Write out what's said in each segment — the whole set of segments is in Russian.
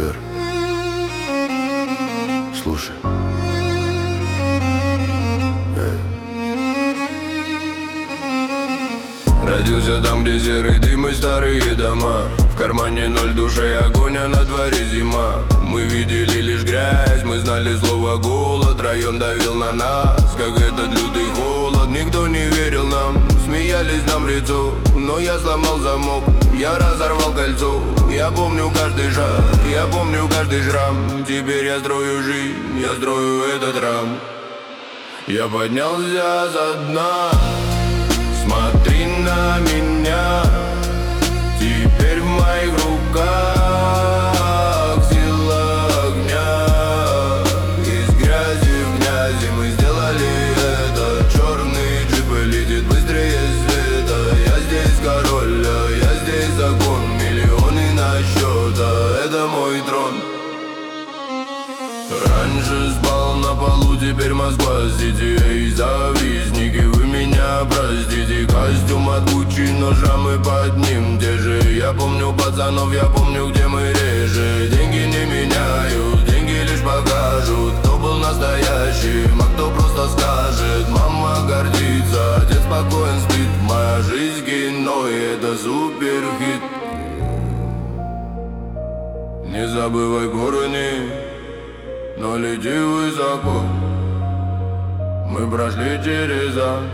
Вер, слушай. Родился там, где серый дым и старые дома. В кармане 0 души, огонь, а на дворе зима. Мы видели лишь грязь, мы знали слово голод. Район давил на нас, как этот лютый холод. Никто не верил нам, смеялись нам в лицо. Но я сломал замок, я разорвал кольцо. Я помню каждый шаг, я помню каждый шрам. Теперь я строю жизнь, я строю этот рам. Я поднялся со дна, смотри на меня. Теперь в моих руках сила огня. Из грязи в грязи мы сделали это. Черный джип летит быстрее света. Я здесь король, а я здесь закон. Миллионы на счет, а это мой трон. Раньше спал на полу, теперь Москва сити. Эй, завистники, вы меня простите. Костюм от Гуччи, но шрамы под ним те же. Я помню пацанов, я помню, где мы реже. Деньги не меняют, деньги лишь покажут, кто был настоящим, а кто просто скажет. Мама гордится, отец спокоен спит. Моя жизнь кино, и это суперхит. Не забывай корни, но лети высоко. Мы прошли через ад,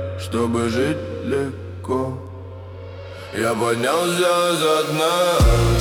чтобы жить легко. Я поднялся со дна.